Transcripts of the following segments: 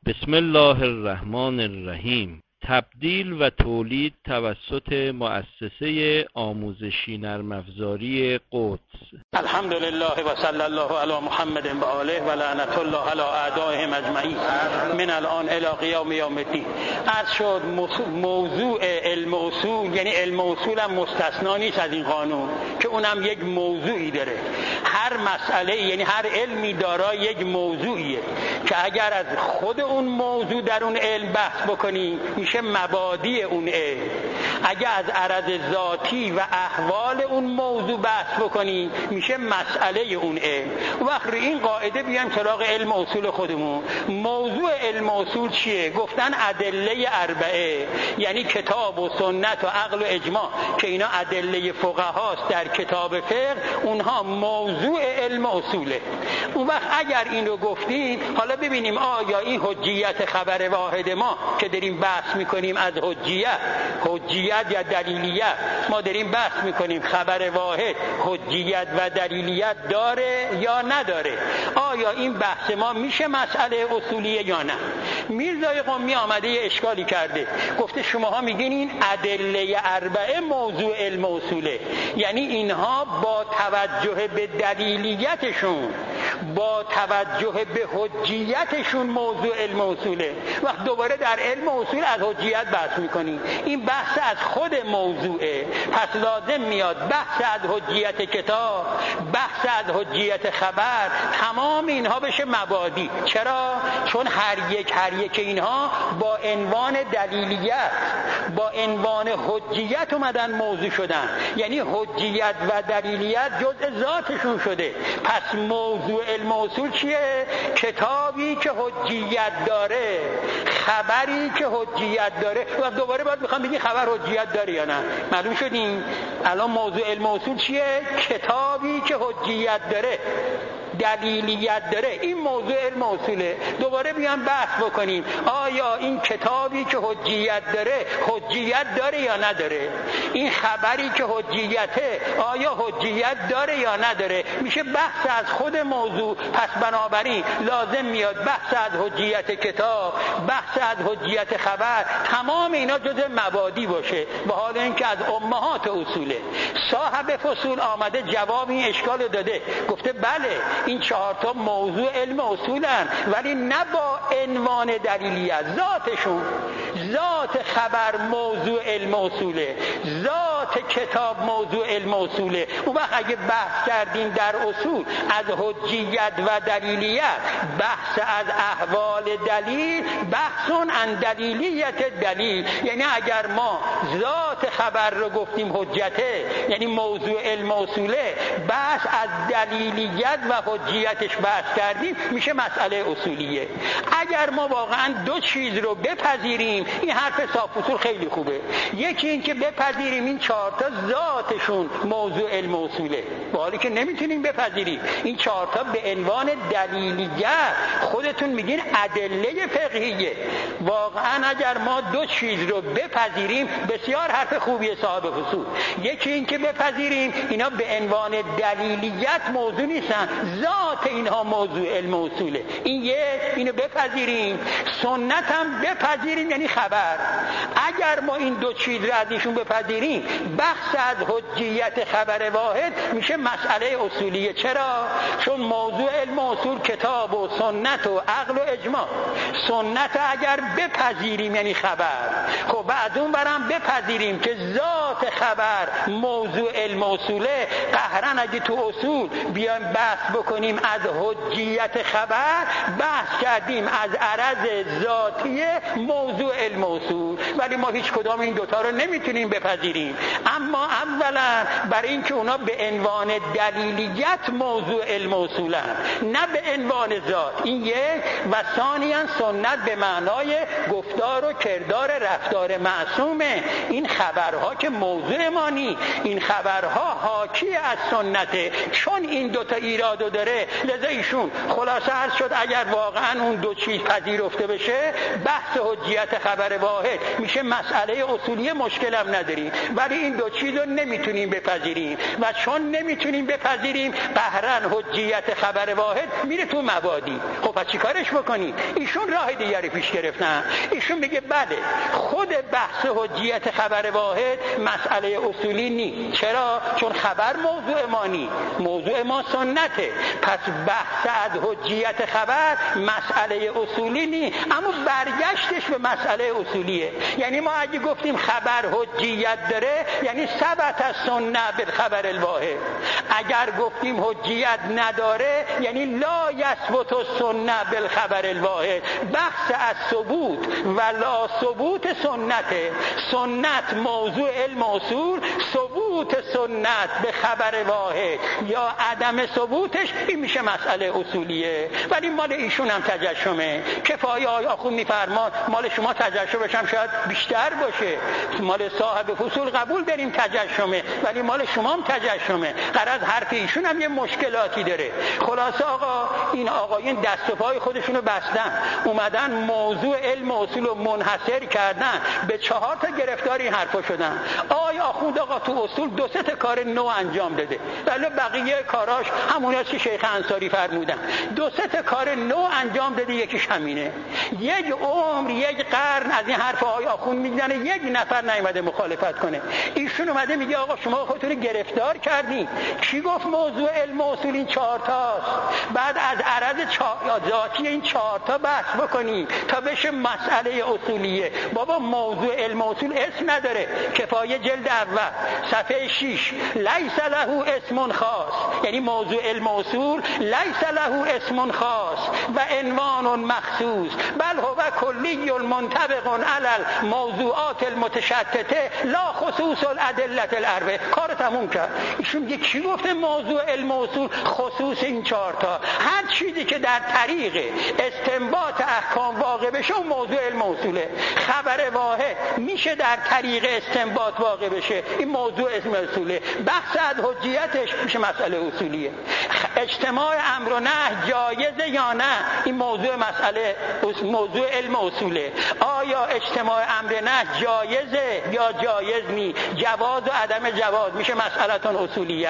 بسم الله الرحمن الرحیم. تبدیل و تولید توسط مؤسسه آموزشی نرم افزاری قدس. الحمدلله و صلی الله علی محمد و آله و لعنت الله علی اعدائهم اجمعین من الان الی قیام یوم الدین. عرض شد موضوع علم اصول، یعنی علم اصول هم مستثنا نیست از این قانون که اونم یک موضوعی داره. هر مسئله، یعنی هر علمی دارای یک موضوعیه که اگر از خود اون موضوع در اون علم بحث بکنی میشه مبادی اون علم. اگر از عرض ذاتی و احوال اون موضوع بحث بکنی میشه مسئله اون علم. وقت این قاعده بیان سراغ علم اصول خودمون. موضوع علم اصول چیه؟ گفتن ادله اربعه، یعنی کتاب و سنت و عقل و اجماع که اینا ادله فقهاست در کتاب فقه، اونها موضوع علم اصوله. اون وقت اگر این رو گفتیم، حالا ببینیم آیا این حجیت خبر واحد ما که داریم بحث میکنیم از حجیت یا دلیلیت، ما داریم بحث میکنیم خبر واحد حجیت و دلیلیت داره یا نداره، آیا این بحث ما میشه مسئله اصولیه یا نه؟ میرزای قمی آمده یه اشکالی کرده، گفته شماها میگین این ادله اربعه موضوع علم اصوله، یعنی اینها با توجه به دلیلیتشون، با توجه به حجیتشون موضوع علم اصوله. وقت دوباره در علم اصول از حجیت بحث میکنیم، این بحث از خود موضوعه، پس لازم میاد بحث از حجیت کتاب، بحث از حجیت خبر، تمام اینها بشه مبادی. چرا؟ چون هر یک اینها با عنوان دلیلیت، با عنوان حجیت اومدن موضوع شدن، یعنی حجیت و دلیلیت جزء ذاتشون شده. پس موضوع علم اصول چیه؟ کتابی که حجیت داره، خبری که حجیت داره. و دوباره باید میخوام بگی خبر حجیت داره یا نه. معلوم شدیم الان موضوع علم اصول چیه؟ کتابی که حجیت داره، دلیلیت داره، این موضوع علم اصوله. دوباره بیان بحث بکنیم آیا این کتابی که حجیت داره حجیت داره یا نداره، این خبری که حجیته آیا حجیت داره یا نداره، میشه بحث از خود موضوع. پس بنابراین لازم میاد بحث از حجیت کتاب، بحث از حجیت خبر، تمام اینا جزء مبادی باشه، به حال اینکه از امهات اصوله. صاحب فصول آمده جواب این اشکال داده، گفته بله این 4 تا موضوع علم اصولن، ولی نه با عنوان دلیلیت. ذاتشون، ذات خبر موضوع علم اصوله، ذات کتاب موضوع علم اصوله. اون وقت اگه بحث کردیم در اصول از حجیت و دلیلیت، بحث از احوال دلیل، بحثون عن دلیلیت دلیل. یعنی اگر ما ذات خبر رو گفتیم حجته، یعنی موضوع علم اصوله، بحث از دلیلیت و حجیتش بحث کردیم، میشه مسئله اصولیه. اگر ما واقعا دو چیز رو بپذیریم، این حرف صاحب اصول خیلی خوبه. یکی این که بپذیریم این 4 تا ذاتشون موضوع علم اصوله، با حالی که نمیتونیم بپذیریم این 4 تا به عنوان دلیلیت، خودتون میگین ادله فقهیه. واقعا اگر ما دو چیز رو بپذیریم، بسیار حرف خوبیه صاحب اصول. یکی این که بپذیریم اینا به عنوان دلیلیت موضوع نیستن، ذات اینها موضوع علم اصوله، این اینو بپذیریم. سنت هم بپذیریم، یعنی خبر. اگر ما این دو چیز رو از ایشون بپذیریم، بحث از حجیت خبر واحد میشه مسئله اصولیه. چرا؟ چون موضوع علم اصول کتاب و سنت و عقل و اجماع. سنت اگر بپذیریم یعنی خبر، خب بعد اون برم بپذیریم که ذات خبر موضوع علم اصوله. قهرن اگه تو اصول بیایم بحث بکنیم از حجیت خبر، بحث کردیم از عرض ذاتی موضوع علم اصول، ولی ما هیچ کدام این دوتا رو نمیتونیم بپذیریم. اما اولا برای اینکه اونا به عنوان دلیلیت موضوع علم اصولن، نه به عنوان ذات، این یک. و ثانیاً سنت به معنای گفتار و کردار رفتار معصومه. این خبرها که موضوع ما نی، این خبرها حاکی از سنته. چون این دوتا ایرادو داره، لذا ایشون خلاصه عرض شد اگر واقعا اون دو چیز چیز پذیرفته بشه، بحث حجیت خبر واحد میشه مسئله اصولی، مشکلم نداریم. ولی این دو چیز رو نمیتونیم بپذیریم و چون نمیتونیم بپذیریم قهرن حجیت خبر واحد میره تو مبادی. خب پس چی کارش بکنیم؟ ایشون راه دیگری پیش گرفتن. ایشون میگه بله خود بحث حجیت خبر واحد مسئله اصولی نی. چرا؟ چون خبر موضوع ما نی، موضوع ما سنته. پس بحث از حجیت خبر مسئله اصولی نی، اما برگشتش به مسئله اصولیه. یعنی ما اگه گفتیم خبر حجیت داره یعنی ثبت از سنه بالخبر الواحد. اگر گفتیم حجیت نداره یعنی لا یثبت السنه بالخبر الواحد. بحث از ثبوت و لا ثبوت سنته. سنت موضوع علم اصول، ثبوت سنت به خبر واحد یا عدم ثبوتش این میشه مسئله اصولیه. ولی مال ایشون هم تجشمه. کفایه آخوند میفرمان مال شما تجشمش هم شاید بیشتر باشه، مال صاحب فصول قبول داریم تجشمه، ولی مال شما هم تجشمه. غرض حرف ایشون هم یه مشکلاتی داره. خلاصه آقا این آقایون دست و پای خودشونو بستن، اومدن موضوع علم اصول رو منحصر کردن، به 4 تا گرفتار این حرفا شدن. آقای آخوند آقا تو اصول 2-3 تا کار نو انجام داده، ولی بقیه کاراش هموناست که شیخ انصاری فرمودن. 2-3 تا کار نو انجام داده، یکیش همینه. یک عمر، یک قرن از این حرف آقای آخوند میزنه، یک نفر نیومده مخالفت کنه. ایشون اومده میگه آقا شما خودتون گرفتار کردین. کی گفت موضوع علم اصول این 4 تاست؟ بعد از عرض ذاتی این 4 تا بحث بکنیم تا بشه مسئله اصولیه. بابا موضوع علم اصول اسم نداره. کفایه جلد اول صفحه 6، لیس له اسم خاص، یعنی موضوع علم اصول لیس له اسم خاص و عنوان مخصوص بل هو کلی منطبق علی الموضوعات المتشتته لا خصوص الادله الاربعه. کار تموم کرد. ایشون میگه کی گفته موضوع علم اصول خصوص این 4 تا؟ هر چیزی که در طریق استنباط احکام واقع بشه اون موضوع علم اصوله. خبر واحد میشه در طریق استنباط واقع بشه، این موضوع اسم اصوله. بحث از حجیتش میشه مسئله اصولیه. اجتماع امر و نهی جایزه یا نه، این موضوع علم اصوله. آیا اجتماع امر نهی جایزه یا جایز نی؟ جواز و عدم جواز میشه مسئله اصولیه.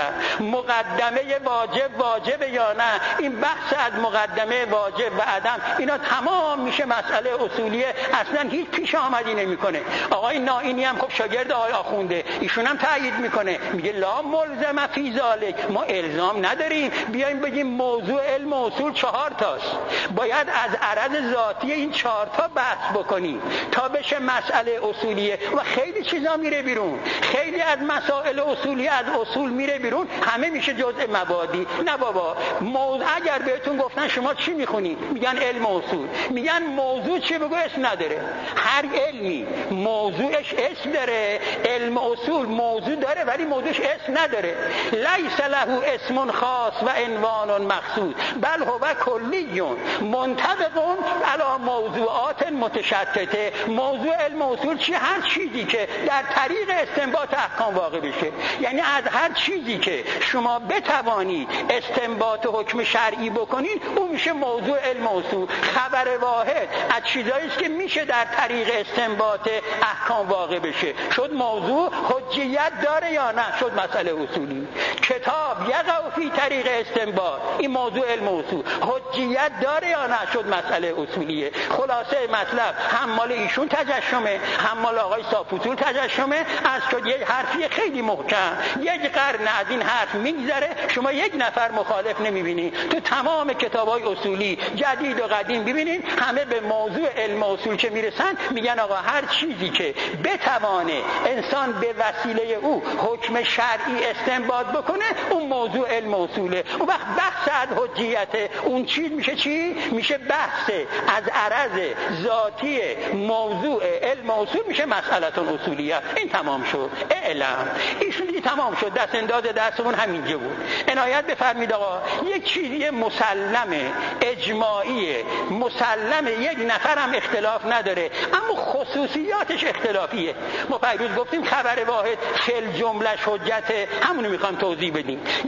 مقدمه واجب یا نه، این بحث از مقدمه واجب و عدم اینا تمام میشه مسئله اصولیه. اصلا هیچ پیش آمدی نمیکنه. آقای نائینی هم خب شاگرد آقای آخونده، ایشون هم تایید میکنه، میگه لا ملزم فی ذلک، ما الزام نداریم بیایم بگیم موضوع علم اصول 4 تاست. باید از عرض ذاتی این 4 تا بحث بکنیم تا بشه مسئله اصولیه. و خیلی چیزا میره بیرون، خیلی از مسائل اصولی از اصول میره بیرون، همه میشه جزء مبادی. نه بابا، اگر بهتون گفتن شما چی میخونی میگن علم اصول، میگن موضوع چی بگو اسم نداره. هر علمی موضوعش اسم داره، علم اصول موضوع داره ولی موضوعش اسم نداره. لیس له اسم خاص و عنوان مخصوص بل هو کلی منطبق علی موضوعات متشتته. موضوع علم اصول چی؟ هر چیزی که در طریق استنباط احکام واقع بشه. یعنی از هر چیزی که شما بتوانید استنباط حکم شرعی بکنید اون میشه موضوع علم اصول. خبر واحد از چیزایی است که میشه در طریق استنباط احکام واقع بشه. شد موضوع. حجیت داره یا نه؟ شد مسئله اصولی. کتاب یقع فی طریق استنباط، این موضوع علم اصول. حجیت داره یا نه؟ شد مسئله اصولیه. خلاصه مطلب هم مال ایشون تجشمه، هم مال آقای صافوتول تجشمه. از شد یک حرفی خیلی محکم، یک قرن از این حرف میگذره شما یک نفر مخالف نمیبینی. تو تمام کتابای اصولی جدید و قدیم ببینید همه به موضوع علم اصول که میرسن میگن آقا هر چیزی که بتوانه انسان به وسیله او حکم شرعی استنباط بکنه اون موضوع علم اصوله. اون وقت بحث از حجیت اون چیز میشه چی؟ میشه بحث از عرض ذاتی موضوع علم اصول، میشه مسئله اصولیه. این تمام شد. اعلم ایشون دیگه تمام شد. دست انداز درسمون همینجا بود. عنایت بفرمید آقا یک چیزی مسلمه، اجماعیه، مسلمه، یک نفر هم اختلاف نداره، اما خصوصیاتش اختلافیه. ما پیروز گفتیم خبر واحد فی الجمله حجت، همونو میخوام توضیح بدیم. یعنی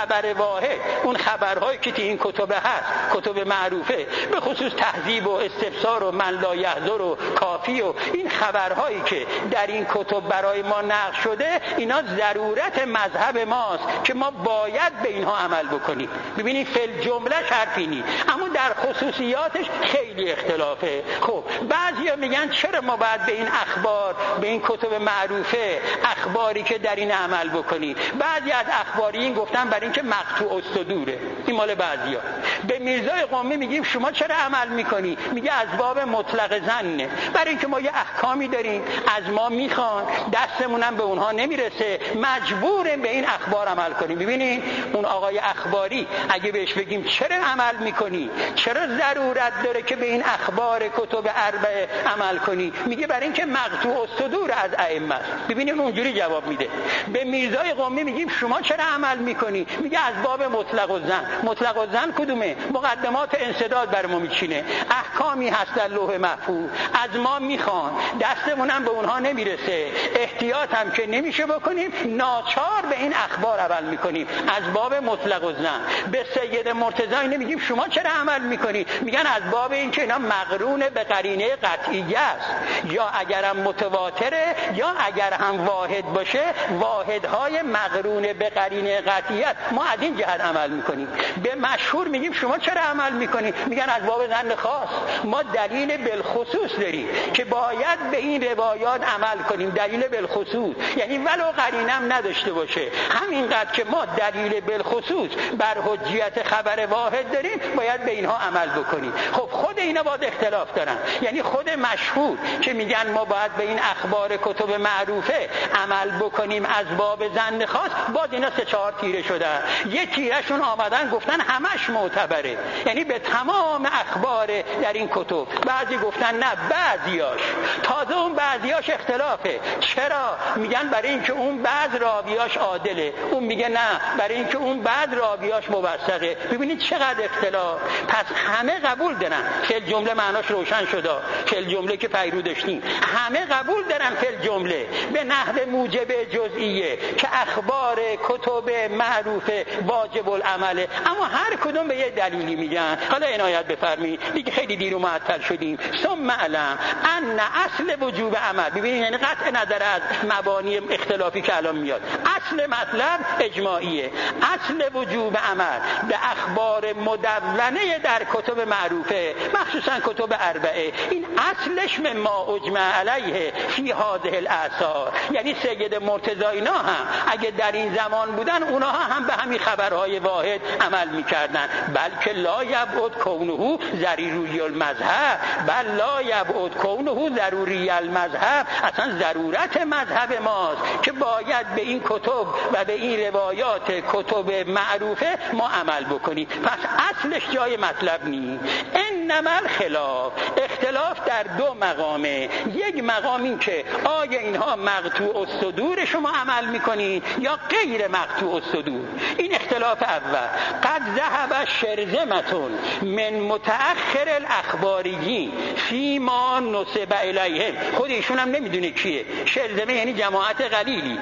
خبر واحد، اون خبرهایی که تو این کتب هست، کتب معروفه، به خصوص تهذیب و استبصار و من لا یحضر و کافی و این خبرهایی که در این کتب برای ما نقل شده، اینا ضرورت مذهب ماست که ما باید به اینها عمل بکنیم. ببینید فل جمله حرفی نیست، اما در خصوصیاتش خیلی اختلافه. خب بعضیا میگن چرا ما باید به این اخبار، به این کتب معروفه اخباری که در این عمل بکنیم؟ بعضی از اخباریین گفتن برای اینکه مقطوع الصدوره. این مال بعضیا. به میرزای قمی میگیم شما چرا عمل میکنی؟ میگه از باب مطلق ظنه، برای اینکه ما یه احکامی داریم، از ما میخوان، دستمونم به اونها نمیرسه، مجبوریم به این اخبار عمل کنیم. ببینید اون آقای اخباری اگه بهش بگیم چرا عمل میکنی، چرا ضرورت داره که به این اخبار کتب اربعه عمل کنی، میگه برای اینکه مقطوع الصدور از ائمه است. ببینید اونجوری جواب میده. به میرزای قمی میگیم شما چرا عمل میکنی، میگه از باب مطلق الظن. مطلق الظن کدومه؟ مقدمات انسداد بر ما میچینه، احکامی هست در لوح محفوظ، از ما میخوان، دستمونم به اونها نمیرسه، احتیاط هم که نمیشه بکنیم، ناچار به این اخبار عمل میکنیم، از باب مطلق الظن. به سید مرتضی نمیگیم شما چرا عمل میکنی، میگن از باب این که اینا مقرون به قرینه قطعیه است، یا اگرم متواتره یا اگر هم واحد باشه، واحدهای مقرون به قرینه قطعیه، ما از این جهت عمل میکنیم. به مشهور میگیم شما چرا عمل میکنی، میگن از باب ظن خاص، ما دلیل بالخصوص داریم که باید به این روایات عمل کنیم، دلیل بالخصوص، یعنی ولو قرینم نداشته باشه، همینقدر که ما دلیل بالخصوص بر حجیت خبر واحد داریم باید به اینها عمل بکنیم. خب خود اینا باید اختلاف دارن، یعنی خود مشهور که میگن ما باید به این اخبار کتب معروفه عمل بکنیم از باب ظن خاص، باید اینا 3-4 تیره شدن. یه تیرهشون آمدن گفتن همش معتبره، یعنی به تمام اخبار در این کتب. بعضی گفتن نه، بعضیاش، تازه اون بعضیاش اختلافه. چرا؟ میگن برای اینکه اون بعض راویاش عادله، اون میگه نه برای اینکه اون بعض راویاش موثقه. ببینید چقدر اختلاف. پس همه قبول دارن، فعل جمله معناش روشن شده، فعل جمله که پیرو داشتیم، همه قبول دارن فعل جمله به نحو موجب جزئیه که اخبار کتب معروفه واجب العمله، اما هر کدوم به یه دلیلی میگن. حالا عنایت بفرمایید، دیگه خیلی دیر و معطل شدیم. ثم علم ان اصل وجوب عمل، ببینید یعنی قطع نظر از مبانی اختلافی که الان میاد، اصل مطلب اجماعیه، اصل وجوب عمل به اخبار مدونة در کتب معروفه، مخصوصا کتب اربعه، این اصلش مما اجمع علیه فی هذه الاثار. یعنی سید مرتضی اینا هم اگه در این زمان بودن، اونها هم به همین خبرهای واحد عمل میکردن. بلکه لا یبعد کونه ضروری المذهب، بل لا یبعد کونه ضروری المذهب، اصلا ضرورت مذهب ماست که باید به این کتب و به این روایات کتب معروفه ما عمل بکنیم. پس اصلش جای مطلب نیست. انما الخلاف، اختلاف در دو مقامه. یک مقام این که آیا اینها مقطوع الصدور شما عمل میکنید یا غیر مقطوع الصدور، این اختلاف اول. قد ذهب شرذمة من متأخر الاخباریین فیما نسب الیهم، خود ایشون هم نمیدونه کیه. شرذمه یعنی جماعت قلیلی،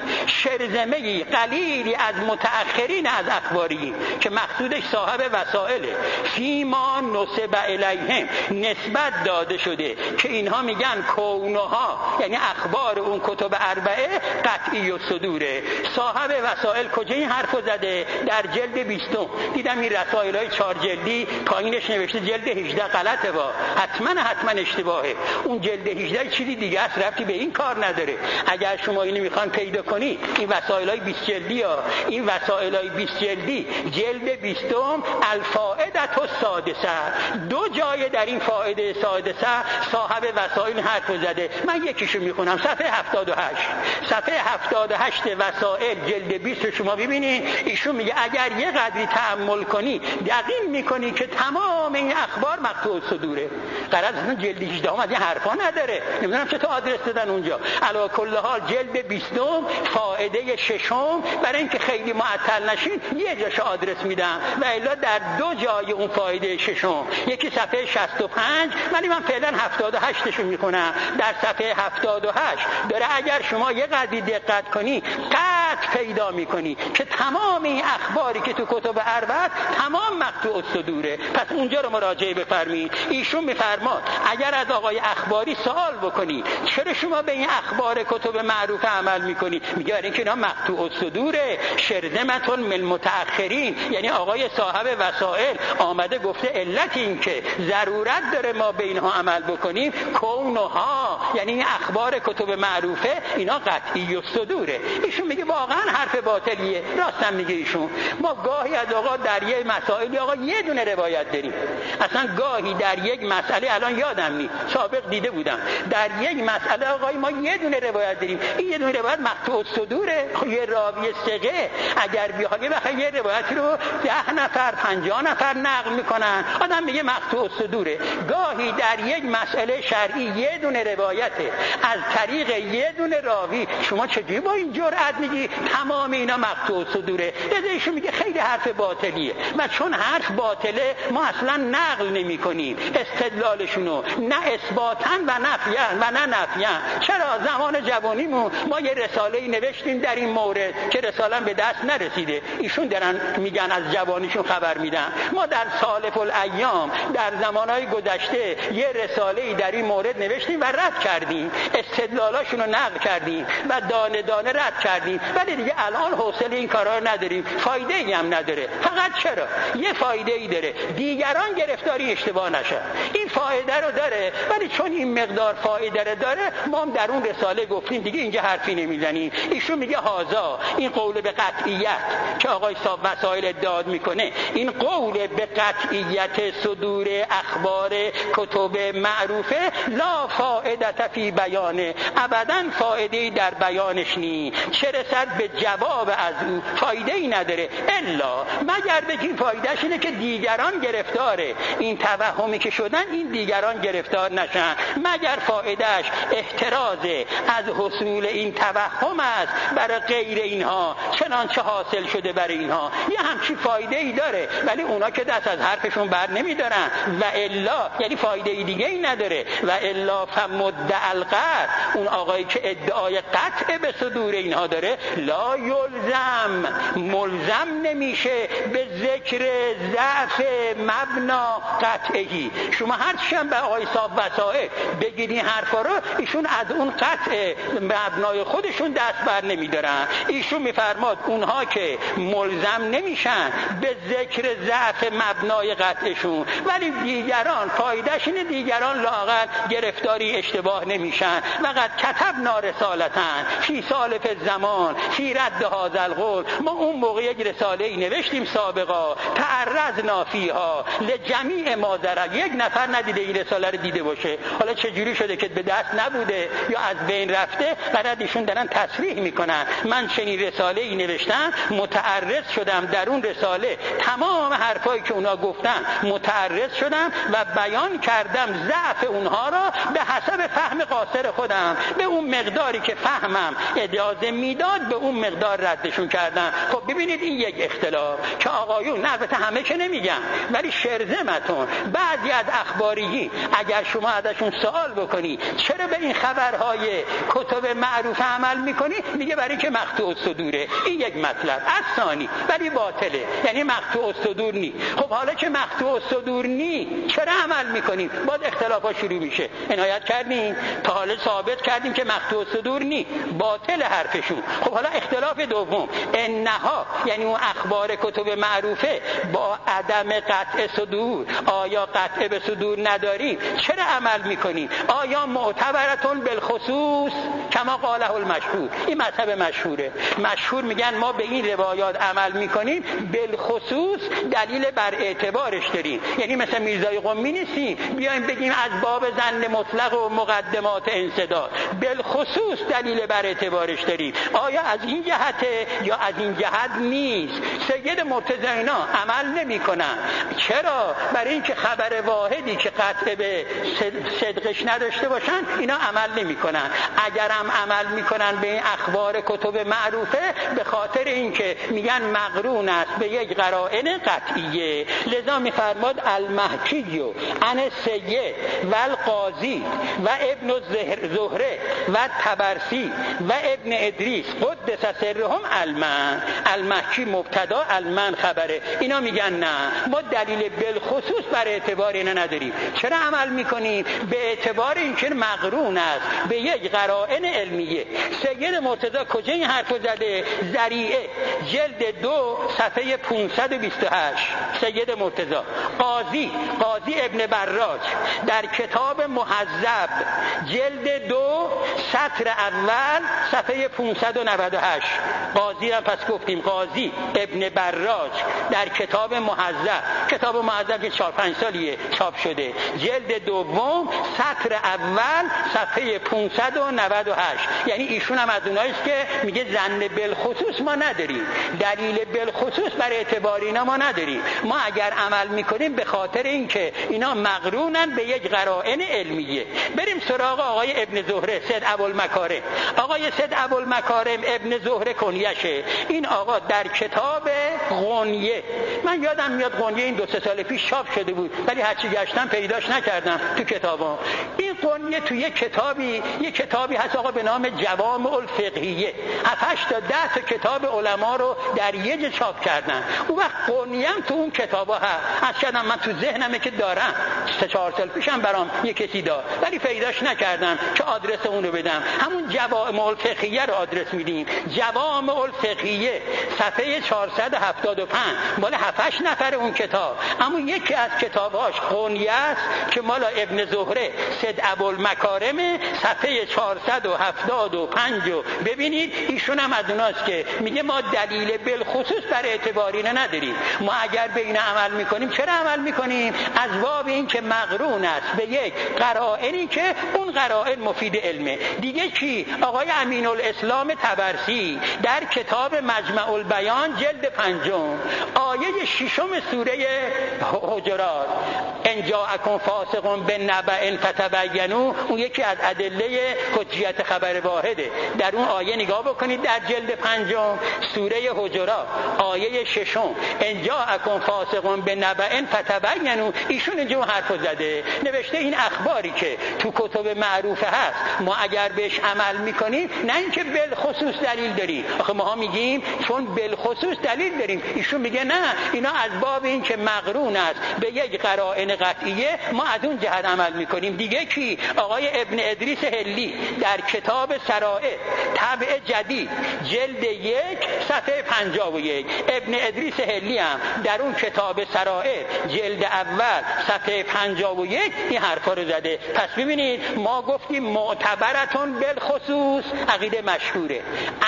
شرذمه قلیلی از متأخرین از اخباریین که مقصودش صاحب وسائله. فیما نسب الیهم، نسبت داده شده که اینها میگن کونها، یعنی اخبار اون کتب اربعه قطعی الصدوره. صاحب وسائل کجا این حرفو زده؟ در جلد 20. دیدم این رسائل‌های 4 جلدی پایینش نوشته جلد 18 غلطه، با حتما اشتباهه. اون جلد 18 چیزی دیگه است، ربطی به این کار نداره. اگر شما اینو میخوان پیدا کنی، این وسائل‌های 20 جلدی ها، این وسائل‌های 20 جلدی جلد 20 الفائده السادسه، 2 جای در این فائده سادسه صاحب وسائل حرف زده. من یکیشو میخونم، صفحه 78. صفحه 78 وسائل جلد 20 رو شما ببینید. ایشون میگه اگر یه قدری تأمل کنی یقین میکنی که تمام این اخبار مقطوع الصدوره. غرض اصلا جلد 18 از این حرفا نداره، نمیدونم چطور آدرس دادن اونجا. علی کل حال جلد 20 فائده 6، برای اینکه خیلی معطل نشین یه جاش آدرس میدم و الا در 2 جای اون فائده 6، یکی صفحه 65، من فعلا 78 شو میخونم. در صفحه 78 داره اگر شما یه قدری دقت کنی قطع پیدا میکنی که تمام این اخباری که تو کتب اربعه تمام مقطوع الصدوره. پس اونجا رو مراجعه بفرمایید. ایشون میفرماد اگر از آقای اخباری سوال بکنی چرا شما به این اخبار کتب معروف عمل میکنی، میگه برای اینکه اینا مقطوع الصدوره، شرذمتون من المتأخرین، یعنی آقای صاحب وسائل آمده گفته علت این که ضرورت داره ما به اینها عمل بکنیم کونها، یعنی این اخبار کتب معروفه اینا قطعی الصدوره. ایشون میگه واقعا حرف باطلیه، راستم میگه ایشون. ما گاهی از آقا در یک مسائل آقا یه دونه روایت داریم، اصلا گاهی در یک مسئله الان یادم نیست سابق دیده بودم در یک مسئله آقای ما یه دونه روایت داریم، این یه دونه روایت مقطوع الصدوره. یه راوی ثقه اگر بیاد یه روایتی رو 10 نفر 50 نفر نقل میکنن آدم میگه مقطوع الصدوره. گاهی در یک مسئله شرعی یه دونه روایته از طریق یه دونه راوی، شما چجوری با این جرأت میگی تمام اینا مقطوع الصدوره؟ ایشون میگه خیلی حرف باطلیه و چون حرف باطله ما اصلا نقل نمیکنیم استدلالشونو، نه اثباتاً و نفیاً و نه نفیاً. چرا زمان جوانیمون ما یه رساله‌ای نوشتیم در این مورد که رساله به دست نرسیده، ایشون دارن میگن از جوانیشون خبر میدن. ما در سالف الایام در زمانهای گذشته یه رساله‌ای در این مورد نوشتیم و رد کردیم، استدلالاشونو نقل کردیم و دانه دانه رد کردیم، ولی دیگه الان حوصله این کارا رو نداریم، فایده ای هم نداره. فقط چرا یه فایده ای داره، دیگران گرفتاری اشتباه نشن. این فایده رو داره، ولی چون این مقدار فایده رو داره ما هم در اون رساله گفتیم دیگه اینجا حرفی نمیزنیم. ایشون میگه هازا، این قول به قطعیت که آقای صاحب مسائل ادعا میکنه، این قول به قطعیت صدور اخبار کتب معروفه لا فائده فی بیانه، ابدا فایده‌ای در بیانش نی، چه رسد به جواب از او فایده‌ای نداره، الا مگر بگیم فایدهش اینه که دیگران گرفتاره این توهمی که شدن این دیگران گرفتار نشن، مگر فایدهش احتراز از حصول این توهم است برای غیر اینها چنانچه حاصل شده برای اینها. یه همچین فایده ای داره، ولی اونا که دست از حرفشون بر نمیدارن و الا یعنی فایده ای دیگه ای نداره. و الا فمدع القطع، اون آقایی که ادعای قطع به صدور اینها داره لا یلزم، ملزم نمیشه به ذکر ضعف مبنا قطعی. شما هر چی هم به آقای صاحب وسائل بگیری حرفا رو ایشون از اون قطع مبنای خودشون دست بر نمیدارن. ایشون میفرماد اونها که ملزم نمیشن به ذکر ضعف مبنای قطعشون، ولی دیگران فایدهش اینه دیگران لااقل گرفتاری اشتباه نمیشن. وقد کتبنا رسالتن فی سالف الزمان فی رد هذا القول، ما اون موقع یک رساله ای نوشتیم سابقا تعرضنا فیها لجمیع ما ذرا، یک نفر ندیده این رساله رو دیده باشه. حالا چجوری شده که به دست نبوده یا از بین رفته؟ بعد ایشون دارن تصریح میکنن من چنین رساله ای نوشتم، متعرض شدم در اون رساله تمام حرفایی که اونا گفتن متعرض شدم و بیان کردم ضعف اونها را به حسب فهم قاصر خودم، به اون مقداری که فهمم اجازه میداد به اون مقدار ردشون کردم. خب ببینید این یک اختلاف که آقایون، نه البته همه که نمیگن، ولی شرذمتون بعضی از اخباریین اگر شما ازشون سوال بکنی چرا به این خبرهای کتب معروف عمل میکنی، میگه برای که مقطوع الصدوره. این یک مطلب. ثانی ولی باطله، یعنی مقطوع الصدور نی. خب حالا که مقطوع الصدور نی چرا عمل میکنیم؟ باز اختلافات شروع میشه. عنایت کردیم تا حالا ثابت کردیم که مقطوع الصدور نی، باطل حرفشون. خب حالا اختلاف دوم، انها یعنی اون اخبار کتب معروفه با عدم قطع صدور، آیا قطع به صدور نداریم چرا عمل میکنیم؟ آیا معتبرتون بالخصوص کما قاله المشهور؟ این مذهب مشهوره. مشهور میگن ما به این روایات عمل میکنیم بالخصوص دلیل بر اعتبارش داریم، یعنی مثل میرزای قمی نیستیم بیایم بگیم از باب ظن مطلق و مقدمات انسداد، بالخصوص دلیل بر اعتبارش داریم. آیا از این جهته یا از این جهت نیست؟ سید مرتضی اینا عمل نمیکنن. چرا؟ برای اینکه خبر واحدی که قطع به صدقش نداشته باشن اینا عمل نمیکنن. اگرم عمل میکنن به این اخبار کتب معروفه به خاطر اینکه میگن مقرون است به یک قرائن قطعیه. لذا میفرماد المحکی عن السید و القاضی و ابن زهره و طبرسی و ابن ادریس قدس سرهم المکی مبتدا المن خبره. اینا میگن نه، ما دلیل بالخصوص برای اعتبار اینا نداریم. چرا عمل میکنیم؟ به اعتبار اینکه مقرون است به یک قرائن علمیه. سید مرتضی کجا این حرفو زده؟ ذریعه جلد 2 صفحه 528. سید مرتضی قاضی ابن براج در کتاب مهذب جلد 2 سطر اول صفحه 598. قاضی هم پس گفتیم قاضی ابن براج در کتاب مهذب که 4-5 سالیه چاپ شده، جلد 2 سطر اول صفحه 598. یعنی ایشون هم از اوناییست که میگه ظن بالخصوص ما نداریم، دلیل بالخصوص برای اعتبار اینا ما نداریم. ما اگر عمل میکنیم به خاطر اینکه اینا مقرونن به یک قرائن علمیه. بریم سراغ آقای ابن زهره سید ابوالمکارم. آقای سید ابوالمکارم ابن زهره کنیشه. این آقا در کتاب غنیه، من یادم میاد غنیه این 2-3 سال پیش چاپ شده بود ولی هرچی گشتم پیداش نکردم تو کتابا. این غنیه تو یک کتابی هست آقا به نام جوامع الفقهیه، 7-8 تا 10 تا کتاب علما رو در یه جا چاپ کردن. اون وقت غنیه هم تو اون کتابا هست. اصلا من تو ذهنمه که دارم، 3-4 سال پیشم برام یک کسی داد ولی پیداش نکردم که آدرس اون رو بدم. همون جوامع الفقهیه رو آدرس میدیم. جوامع الفقهیه صفحه 475 مال 7-8 نفر اون کتاب. اما یکی از کتاباش غنیه است که مال ابن زهره سید ابوالمکارم صفحه 475 رو ببینید. ایشون هم از اوناست که میگه ما دلیل بالخصوص برای اعتبار اینا نداریم. ما اگر به اینا عمل میکنیم چرا عمل میکنیم؟ از باب این که مقرون است به یک قرائنی که اون قرائن مفید علمه. دیگه کی؟ آقای امین الاسلام طبرسی در کتاب مجمع البیان جلد 5 آیه 6 سوره حجرات ان جاءکم فاسق بنبأ فتبینوا، اون یکی از ادله حجیت خبر واحده. در اون آیه نگاه بکنید در جلد 5 سوره حجرات آیه 6 ان جاءکم فاسق بنبأ فتبینوا. ایشون اینجا حرفو زده، نوشته این اخباری که تو کتب معروفه هست ما اگر بهش عمل میکنیم نه اینکه بالخصوص دلیل داریم. آخه ما میگیم چون بالخصوص دلیل داریم، ایشون میگه نه، اینا از باب این که مقرون است به یک قرائن قطعیه ما از اون جهت عمل میکنیم. دیگه کی؟ آقای ابن ادریس هلی در کتاب سرائر طبع جدید جلد 1 صفحه 51. ابن ادریس هلی هم در اون کتاب سرائر جلد اول صفحه 51 این حرفا رو زده. پس ببینید ما گفتیم معتبرتون بالخصوص عقیده مشهوره.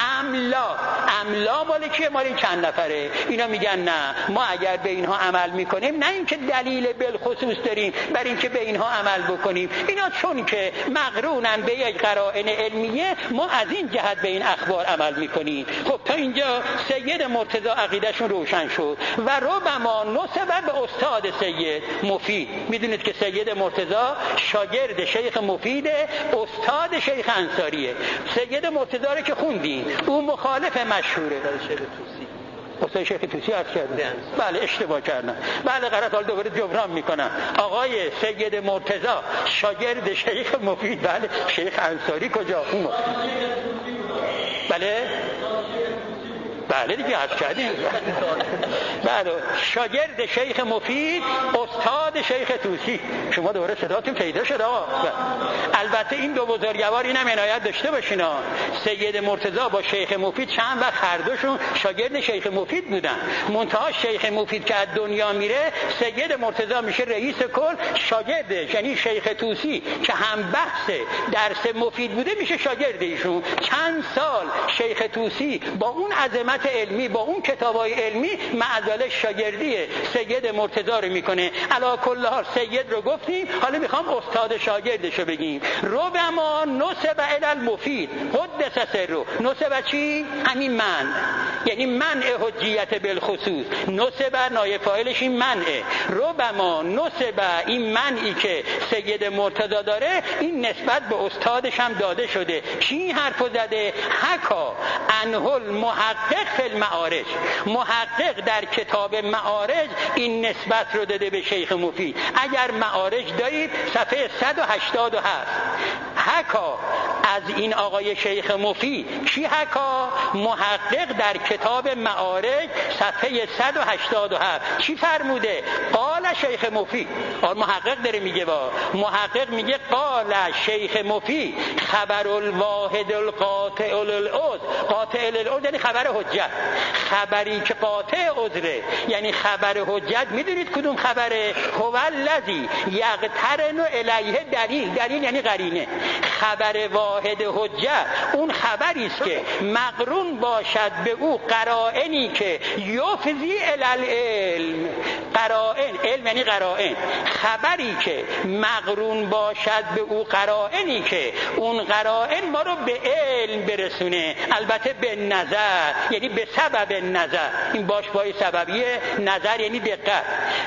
املا مال کیه؟ مال این چند نفره. اینا میگن نه، ما اگر به اینها عمل میکنیم نه اینکه دلیل بالخصوص داریم بر اینکه به اینها عمل بکنیم، اینا چون که مقرونن به یک قرائن علمیه ما از این جهت به این اخبار عمل میکنیم. خب تا اینجا سید مرتضی عقیدهشون روشن شد. و ربما نسب به استاد سید مفید. میدونید که سید مرتضی شاگرد شیخ مفید، استاد شیخ انصاریه. سید مرتضی رو که خوندین اون مخالف مشهوره استاد شیخ توسی عرض کردن. بله اشتباه کردن. بله غلط، حال دوباره جبران میکنم. آقای سید مرتضی شاگرد شیخ مفید، بله شیخ انصاری کجا؟ بله دیگه عرض کردیم. بله شاگرد شیخ مفید، استاد شیخ توسی. شما دوباره صداتون پیدا شد آقا. البته این دو بزرگوار اینم عنایت داشته باشین ها. سید مرتضی با شیخ مفید چند وقت هر دوشون شاگرد شیخ مفید بودن. منتها شیخ مفید که از دنیا میره سید مرتضی میشه رئیس کل، شاگردش یعنی شیخ توسی که هم بحث درس مفید بوده میشه شاگرد ایشون. چند سال شیخ توسی با اون عظمت علمی، با اون کتابای علمی معزل شاگردی سید مرتضی رو میکنه. علی کل حال سید رو گفتیم، حالا میخوام استاد شاگردش رو بگیم. ربما نسب الی المفید قدس سره. نسب چی؟ همین من، یعنی منع حجیت بالخصوص. نسب نایب فاعلش این منعه. ربما نسب این منعی که سید مرتضی داره این نسبت به استادش هم داده شده. کی این حرفو زده؟ حکا عنه المحقق فی المعارج. محقق در کتاب معارج این نسبت رو داده به شیخ مفید. اگر معارج دارید صفحه 187 حکا از این آقای شیخ مفید. کی حکا؟ محقق در کتاب معارج صفحه 187 چی فرموده؟ قال شیخ مفید. محقق داره میگه، محقق میگه قال شیخ مفید خبر الواحد القاطع للعذر. قاطع للعذر یعنی خبر حجت، خبری که قاطع عذره، یعنی خبر حجت. میدونید کدوم خبره؟ هو الذی یقترن الیه دلیل. دلیل یعنی قرینه. خبر واحد حجت اون خبری است که مقرون باشد به او قرائنی که یفضی الی العلم. قرائن، علم یعنی قرائن. خبری که مقرون باشد به او قرائنی که اون قرائن ما رو به علم برسونه، البته به نظر، یعنی به سبب نظر. این باشبای سببیه، نظر یعنی دقت.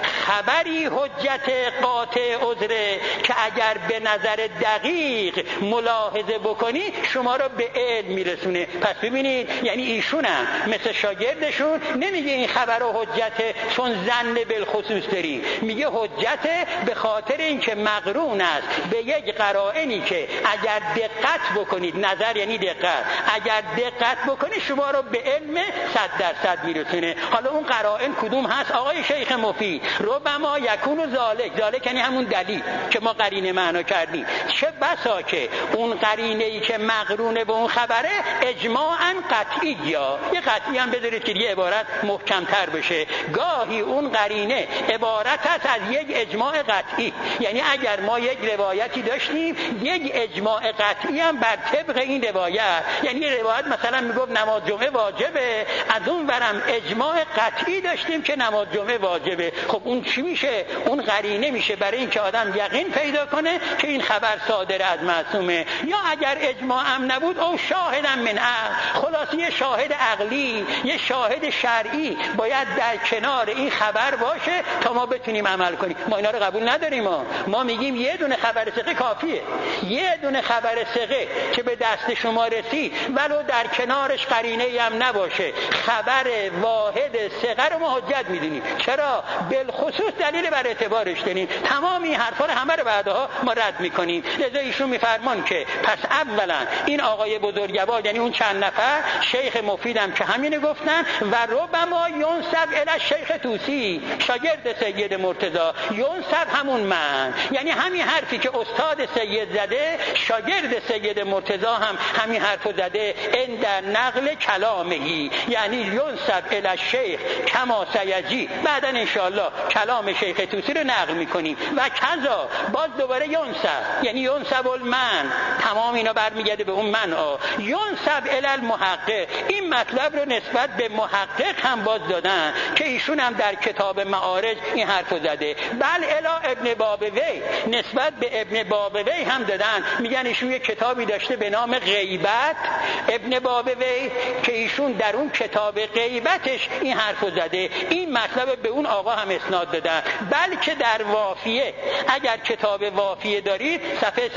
خبری حجت قاطع عذره که اگر به نظر دقیق ملاحظه بکنی شما رو به علم میرسونه. پس ببینید، یعنی ایشون هم مثل شاگردشون نمیگه این خبر و حجت چون ظن بالخصوص داریم، میگه حجت به خاطر اینکه مقرون است به یک قرائنی که اگر دقت بکنید، نظر یعنی دقت، اگر دقت بکنید شما رو به علم 100% میرسونه. حالا اون قرائن کدوم هست؟ آقای شیخ مفید ربما یکون ذالک یعنی همون دلیل که ما قرینه معنا کردیم. چه بسا که اون قرینه‌ای که مقرونه به اون خبره اجماعاً قطعی، یا یه قطعی هم بذارید که یه عبارت محکم‌تر بشه، گاهی اون قرینه عبارت است از یک اجماع قطعی. یعنی اگر ما یک روایتی داشتیم، یک اجماع قطعی هم بر طبق این روایت، یعنی روایت مثلا میگفت نماز جمعه واجبه، از اون برم اجماع قطعی داشتیم که نماز جمعه واجبه. خب اون چی میشه؟ اون قرینه میشه برای اینکه آدم یقین پیدا کنه که این خبر صادر از معصومه. یا اگر اجماع هم نبود، او شاهدم من عقل، خلاصی یه شاهد عقلی، یه شاهد شرعی باید در کنار این خبر باشه تا ما بتونیم عمل کنیم. ما اینا رو قبول نداریم. ما میگیم یه دونه خبر ثقه کافیه، یه دونه خبر ثقه که به دست شما رسید ولو در کنارش قرینه‌ای هم نباشه، خبر واحد ثقه رو ما حجت میدونیم. چرا؟ بالخصوص دلیل بر اعتبارش داریم. تمام این حرفا رو همه رو بعدها ما رد میکنیم. لذا ایشون میفرمان که پس اولا این آقای بزرگوار، یعنی اون چند نفر، شیخ مفیدم که همینه گفتن، و ربما ینسب الی شیخ طوسی شاگرد سید مرتضی. ینسب همون من، یعنی همین حرفی که استاد سید زده، شاگرد سید مرتضی هم همین حرفو زده. این در نقل کلامهی، یعنی ینسب الی شیخ کما سیجی. بعدا انشاءالله کلام شیخ طوسی رو نقل میکنیم. و کذا باز دوباره ینسب، یعنی ینسب المن، تمام اینا برمیگرده به اون من. ینسب الی المحقق، این مطلب رو نسبت به محقق هم باز دادن که ایشون هم در کتاب معارج این حرفو زده. بل الی ابن بابوی، نسبت به ابن بابوی هم دادن، میگن ایشون یه کتابی داشته به نام غیبت، ابن بابوی، که ایشون در اون کتاب غیبتش این حرفو زده. این مطلب به اون آقا هم اسناد دادن. بلکه در وافیه، اگر کتاب وافیه دارید، صفحه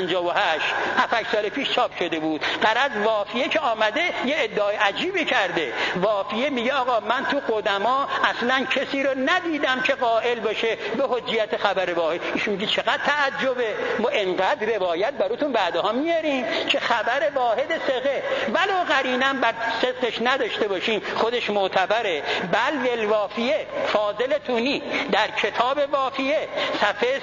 158 7 سال پیش چاپ شده بود. غرض وافیه که آمده یه ادعای عجیبی کرده. وافیه میگه آقا من تو قدما اصلا کسی رو ندیدم که قائل باشه به حجیت خبر واحد. ایشون میگه چقدر تعجبه، ما انقدر روایت براتون بعدها میاریم که خبر واحد ثقه ولو قرینم بر صدقش نداشته باشیم خودش معتبره. بل والوافیه، فاضل تونی در کتاب وافیه صفحه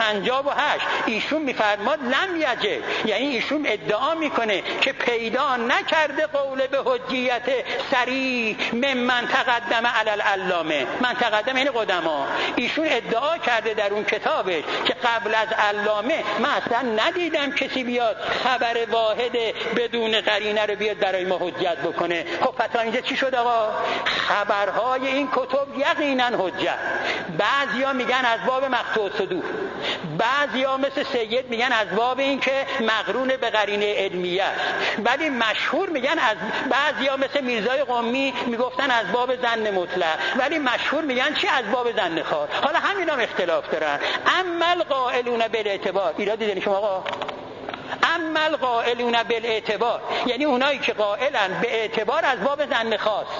158 ایشون میفرماد لم یجد، یعنی ایشون ادعا میکنه که پیدا نکرده قول به حجیت صریح من تقدم علی العلامه. من تقدم یعنی قدما. ایشون ادعا کرده در اون کتابش که قبل از علامه من اصلا ندیدم کسی بیاد خبر واحد بدون قرینه رو بیاد برای ما حجت بکنه. خب پس اینجا چی شد آقا؟ خبرهای این کتب یقینا حجت. بعضیا میگن از باب مقطوع صدور، بعضیا مثل سید میگن از باب این که مقرون به قرینه علمیه، ولی مشهور میگن از بعضیا مثل میرزای قمی میگفتن از باب ظن مطلق، ولی مشهور میگن چی؟ از باب ظن خاص. حالا همین هم اختلاف دارن. اما القائلون بالاعتبار، ایرادی دارین شما آقا؟ اما القائلون بالاعتبار، یعنی اونایی که قائلن به اعتبار از باب ظن خاص،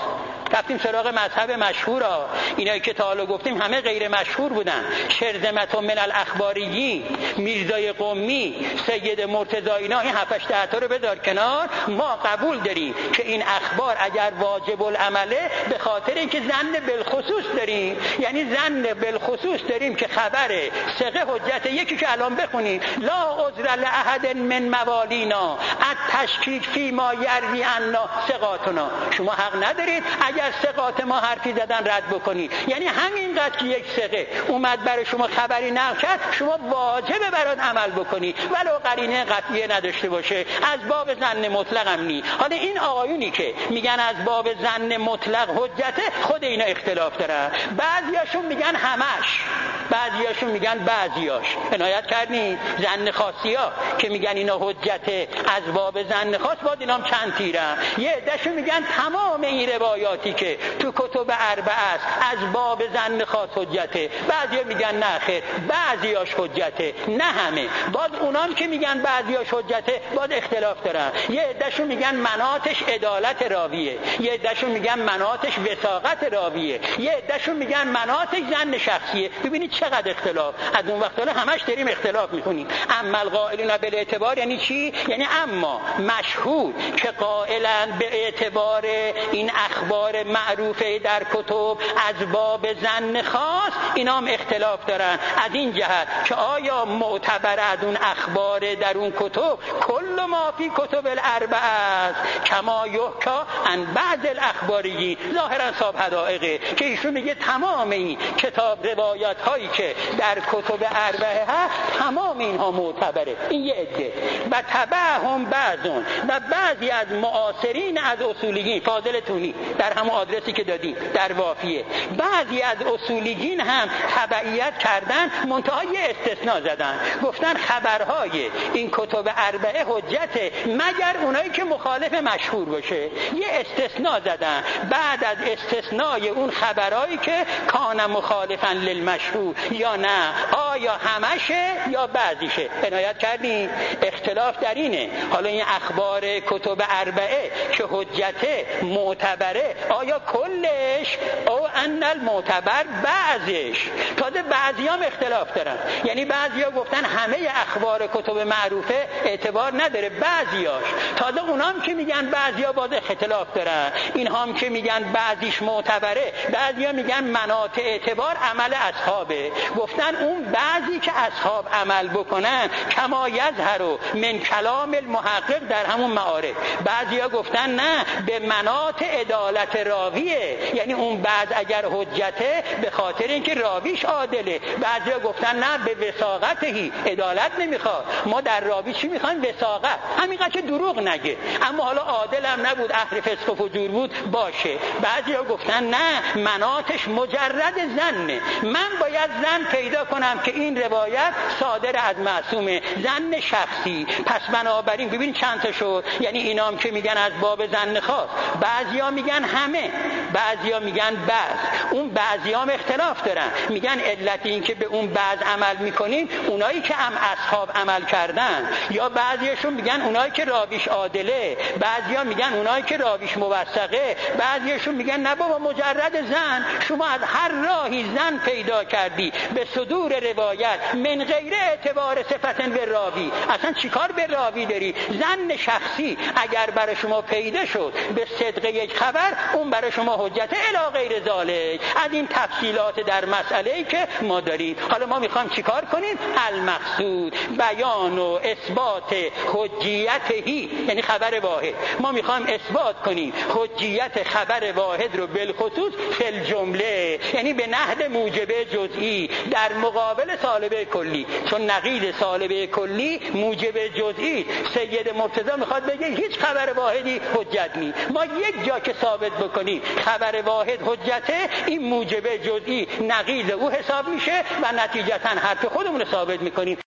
رفتیم سراغ مذهب مشهورا. اینایی که تا حالا گفتیم همه غیر مشهور بودن. شرذمة من الاخباریین، میرزای قمی، سید مرتضی، اینا این 7 8 تا رو بذار کنار. ما قبول داریم که این اخبار اگر واجب العمله به خاطر اینکه ظن بالخصوص داریم، یعنی ظن بالخصوص داریم که خبر ثقه حجت. یکی که الان بخونیم لا عذر لاحد من موالینا التشکیک فی ما یروی عنا ثقاتنا. شما حق ندارید اگر ثقات ما حرفی زدن رد بکنید. یعنی همینقدر که یک ثقه اومد برای شما خبری نقل کرد، شما واجبه برات عمل بکنی ولو قرینه قطعیه نداشته باشه. از باب ظن مطلق هم نی. حالا این آقایونی که میگن از باب ظن مطلق حجته، خود اینا اختلاف دارن. بعضیاشون میگن همش، بعضیاشون میگن بعضیاش. عنایت کردین ظن خاصیا که میگن اینا حجته از باب ظن خاص، بعد اینام چند تیرن. یه عدهشون میگن تمام این روایاتی که تو کتب اربعه است از باب ظن خاص حجته. بعضیا میگن نه خیر، بعضیاش حجته، نه همه. بعد اونام که میگن بعضیاش حجته بعد اختلاف دارن. یه عدهشون میگن مناطش عدالت راویه، یه عدهشون میگن مناطش وثاقت راویه، یه عدهشون میگن مناطش ظن شخصیه. ببینید چقدر اختلاف. از اون وقتا همش داریم اختلاف میکنیم. اما القائلون بالاعتبار یعنی چی؟ یعنی اما مشهور که قائلن به اعتبار این اخبار معروفه در کتب از باب ظن خاص، اینا هم اختلاف دارن از این جهت که آیا معتبر از اون اخبار در اون کتب کل ما فی کتب الاربعه است کما یحکی عن بعض الاخباریین. ظاهرا صاحب حدائقه که ایشون میگه تمام این کتاب روایات هایی که در کتب اربعه هست تمام اینها معتبره. این یه عده. و تبعهم بعضون، و بعضی از معاصرین از اصولیین، فاضل تونی در همون آدرسی که دادیم در وافیه، بعضی از اصولیین هم تبعیت کردن، منتها یه استثناء زدن، گفتن خبرهای این کتب اربعه حجته مگر اونایی که مخالف مشهور باشه. یه استثناء زدن بعد از استثنای اون خبرهایی که کان مخالفا للمشهور، یا نه آیا همشه یا بعضیشه. عنایت کردین اختلاف در اینه. حالا این اخبار کتب اربعه که حجته معتبره، آیا کلش او ان المعتبر بعضش؟ تازه بعضی هم اختلاف دارن. یعنی بعضی ها گفتن همه اخبار کتب معروفه اعتبار نداره، بعضیاش. تازه اونام که میگن بعضی ها باز اختلاف دارن. این هم که میگن بعضیش معتبره، بعضی ها میگن مناط اعتبار عمل اصحابه. گفتن اون بعضی که اصحاب عمل بکنن کما یظهر من کلام المحقق در همون معارف. بعضی ها گفتن نه، به مناط عدالت راویه، یعنی اون بعض اگر حجته به خاطر اینکه راویش عادله. بعضی ها گفتن نه، به وثاقتهی، عدالت نمیخواد، ما در راوی چی میخوایم؟ وثاقت، همینقدر که دروغ نگه، اما حالا عادل هم نبود، اهل فسق و فجور بود، باشه. بعضی ها گفتن نه، مناطش مجرد ظنه، من باید ظن پیدا کنم که این روایت صادر از معصومه، ظن شخصی. پس بنابراین ببین چند تا شد. یعنی اینام که میگن از باب ظن خاص، بعضیا میگن همه، بعضیا میگن بعض. اون بعضیا هم اختلاف دارن، میگن علت این که به اون بعض عمل میکنیم اونایی که هم اصحاب عمل کردن، یا بعضیشون میگن اونایی که راویش عادله، بعضیا میگن اونایی که راویش موثقه، بعضیشون میگن نه بابا مجرد ظن، شما از هر راهی ظن پیدا کردی به صدور روایت من غیر اعتبار صفت به راوی. اصلا چیکار به راوی داری؟ ظن شخصی اگر برای شما پیدا شد به صدق یک خبر، اون برای شما حجت الی غیر ذالک. از این تفصیلات در مسئله‌ای که ما داریم. حالا ما میخوایم چیکار کنیم؟ المقصود بیان و اثبات حجیتهی، یعنی خبر واحد. ما میخوایم اثبات کنیم حجیت خبر واحد رو بالخصوص فی الجمله، یعنی به نحو موجب جزئی در مقابل سالبه کلی. چون نقیض سالبه کلی موجب جزئی. سید مرتضی میخواد بگه هیچ خبر واحدی حجت نی. ما یک جا که ثابت بکنیم خبر واحد حجته، این موجب جزئی نقیض او حساب میشه و نتیجتا حرف خودمون رو ثابت میکنیم.